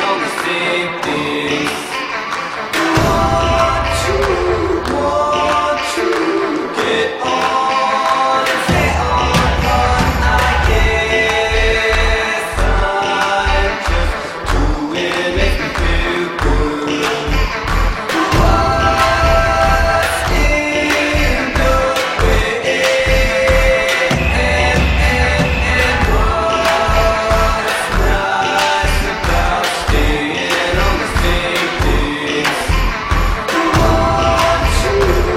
on the same things. Want to get on and stay on, but I guess I'm just doing it to feel good. What's in the way and what's nice about staying on the same things. Want to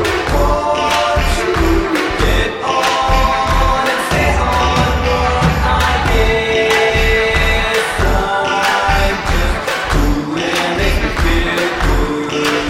get on and stay on, but I guess I'm just doing it to feel good.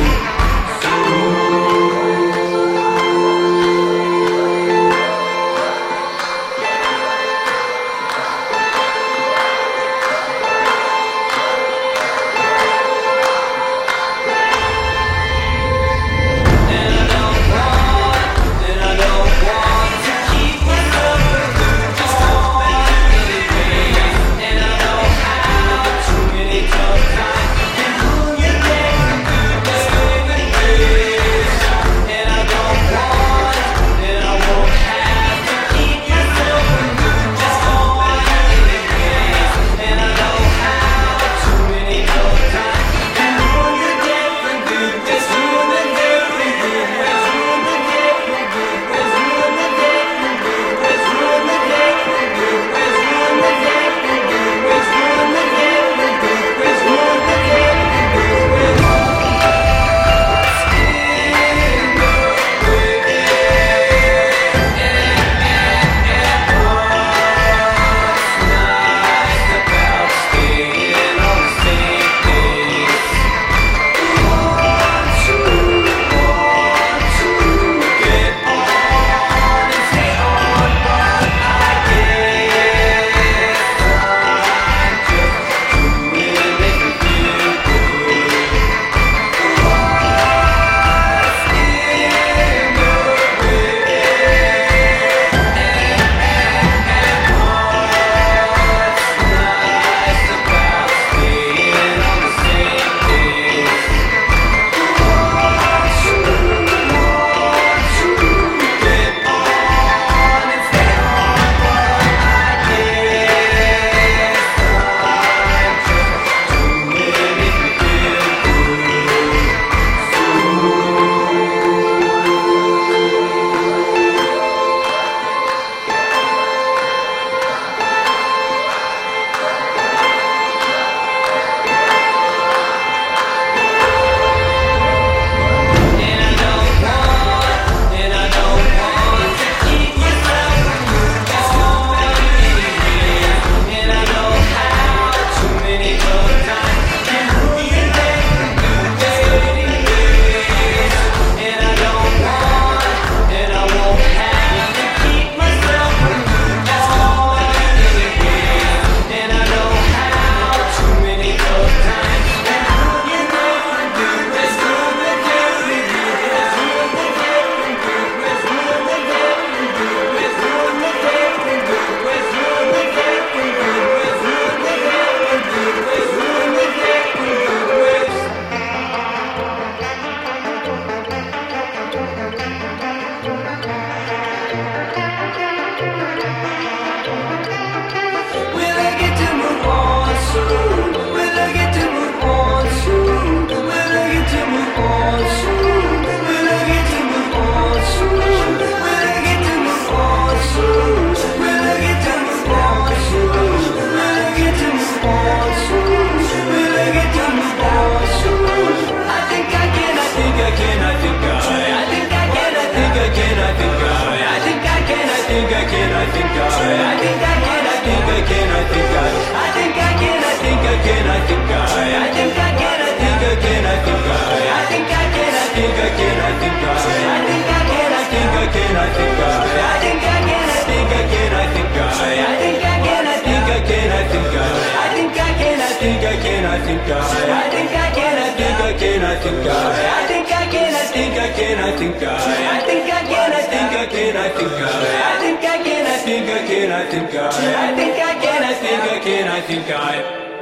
And I don't want to keep myself from just going anyways. And I know how too many tough times can ruin your day from goodness going ways. And I don't want, and I won't have to keep myself from just going anyways. And I know how too many tough times can ruin your day from goodness, ruin the day from goodness, ruin the day from goodness, ruin the day from goodness, ruin the day from goodness, ruin the day from goodness, ruin the day from goodness, ruin the day from goodness. What's in the way and what's nice about staying on the same things. Want to get on and stay on, but I guess I'm just doing it to feel good. What's in the way and what's nice about staying on the same things. Want to get on and stay on, but I guess I'm just doing it to feel And I don't want to keep myself from just going anyways. And I know how too many tough times can ruin your day from goodness anyways. And I don't want, and I won't have to keep myself from just going anyways. And I know how too many tough times can ruin your day from goodness, ruin the day from goodness, ruin the day from goodness, ruin the day from goodness, ruin the day from goodness, ruin the day from goodness, ruin the day from goodness, ruin the day from goodness. Will I get to move on soon? Will I get to move on soon? Will I get to move on soon? Will I get to move on soon? Will I get to move on soon? Will I get to move on soon? Will I get to move on soon? Will I get to move on soon? I think I can, I think I can, I think I think I can, I think I can, I think I think I can, I think I can, I think I think I can, I think I can, I think I think I can, I think I can, I think I think I can, I think I can, I think I think I can, I think I can, I think I think I can, I think I can, I think I think I can, I think I can, I think I think I can, I think I can, I think I think I can, I think I can, I think I think I can, I think I can, I think I think I can, I think I can, I think I think I can, I think I can, I think I think I can, I think I can, I think I think I can, I think I can, I think I